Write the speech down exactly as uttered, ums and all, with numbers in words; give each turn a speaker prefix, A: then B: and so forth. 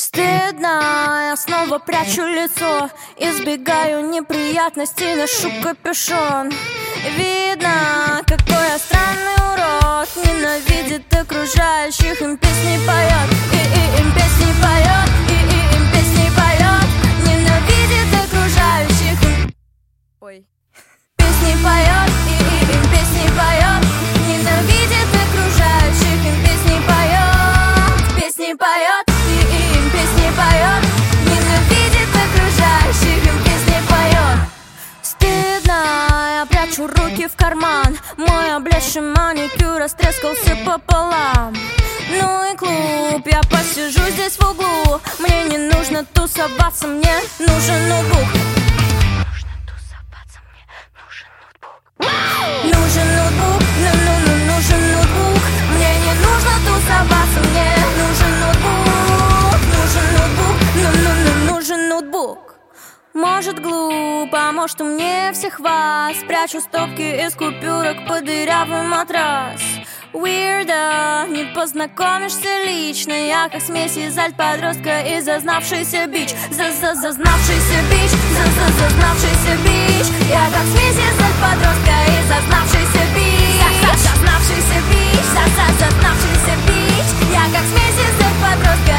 A: Стыдно, я снова прячу лицо, избегаю неприятностей, ношу капюшон. Видно, какой я странный урод, ненавидит окружающих, им песни поет, и, и им песни поет, и, и им песни поет, ненавидит окружающих, им... Ой. Песни поет, и, и им песни поет, ненавидит окружающих, им песни поет, песни поет, и, и им песни поет, ненавидит окружающих, им песни поет. Стыдно, я прячу руки в карман, мой облезший маникюр растрескался пополам. Ну и клуб, я посижу здесь в углу, мне не нужно тусоваться, мне нужен ноутбук. Нужен ноутбук, ну-ну-ну, нужен ноутбук. Мне не нужно тусоваться, мне нужен ноутбук. Нужен ноутбук, ну-ну-ну, нужен ноутбук. Может глупо, может умнее всех вас. Прячу стопки из купюрок под дырявый матрас. Weirdo, не познакомишься лично. Я как смесь из альт-подростка и зазнавшийся бич. За-за-зазнавшийся бич, за-за-зазнавшийся бич. Я как смесь из альт-подростка и зазнавшийся бич. За-за-зазнавшийся бич, за-за-зазнавшийся бич. Я как смесь из альт-подростка